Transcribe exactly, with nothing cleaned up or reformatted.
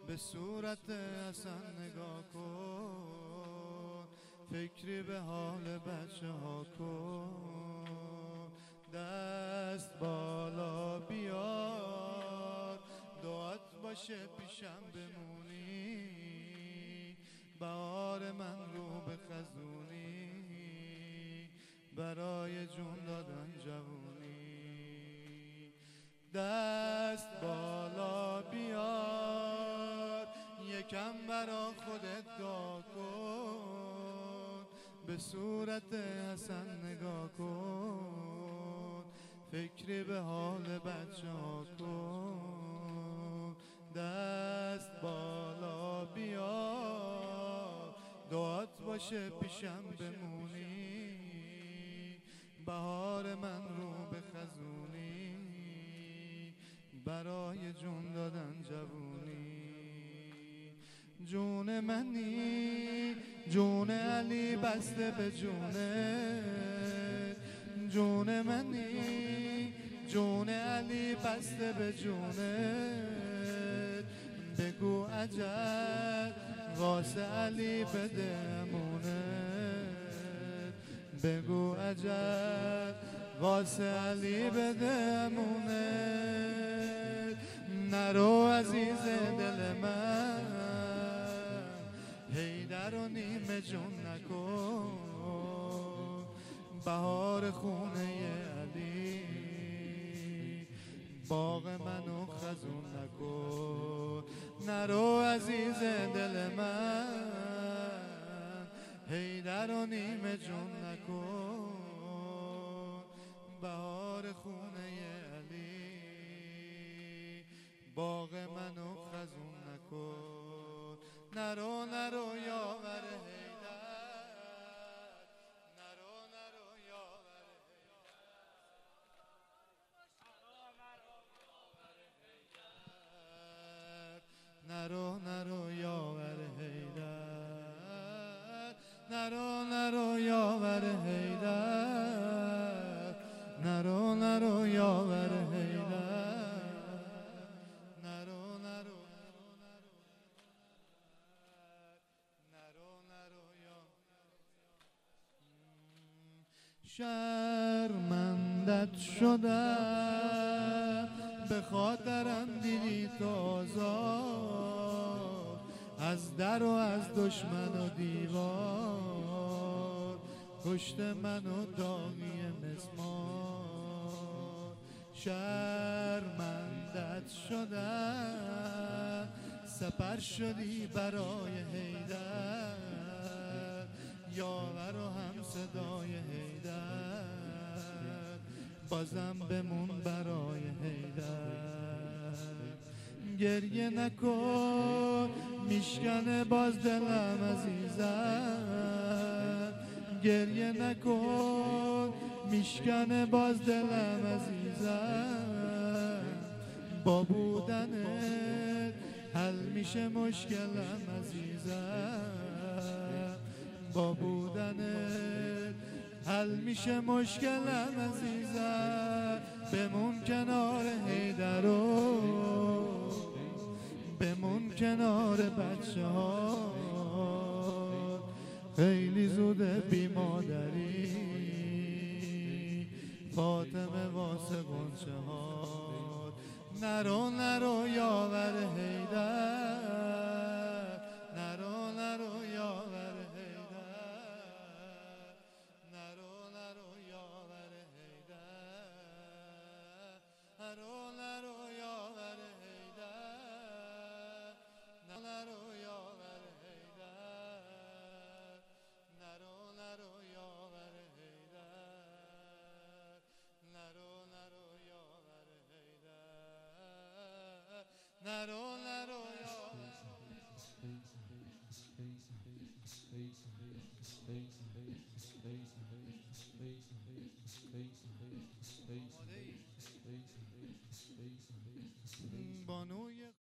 به صورت حسن نگاه کن، فکری به حال بچه ها کن. دست بالا بیار، دعات باشه پیشم بمونی، بهار من رو به خزونی، برای جون دادن جوونی. دست بالا بیار، یکم برا خودت دعا کن، به صورت حسن نگاه کن، فکری به حال بچه ها کن. دست بالا بیار، دعات باشه پیشم بمونی، بهار من رو به خزونی، برای جون دادن جوونی. جون منی جون علی بسته به جونه، جون منی جون علی بسته به جونه. بگو عجب واسه علی بده امونه، بگو عجب واسه علی بده امونه. نرو عزیز دل من، حیدر و نیمه جون نکن، بهار خونه علی، باغ منو خزون نکن. نرو عزیز دل من، حیدر و نیمه جون نکن، بهار خونه علی، باغ منو خزون نکن. نرو نرو یاور حیدر، نرو نرو یاور حیدر، نرو نرو یاور حیدر، نرو نرو یاور حیدر، نرو نرو یاور حیدر، نرو نرو نرو نرو یا شرمندت شدم، به خاطرم دیدی تو آزاد، از در و از دشمن و دیوار، کشت من و داغی مسمار. شرمندت شدم، سپر شدی برای حیدر، یاور و هم صدای حیدر، بازم بمون برای حیدر. گریه نکن میشکنه باز دلم عزیزم، گریه نکن میشکنه باز دلم عزیزم، با بودنت حل میشه مشکلم عزیزم، با بودنت حل میشه مشکلم عزیزم. بمون کنار حیدر و بمون کنار بچه ها، خیلی زوده بی مادری، فاطمه واسه غنچه ها. نرو نرو یاور حیدر، نرو نرو یاور حیدر، نرو نرو یاور حیدر، نرو نرو یاور حیدر، نرو یاور حیدر، نرو نرو یاور حیدر، نرو نرو یاور حیدر، نرو نرو یاور بانوی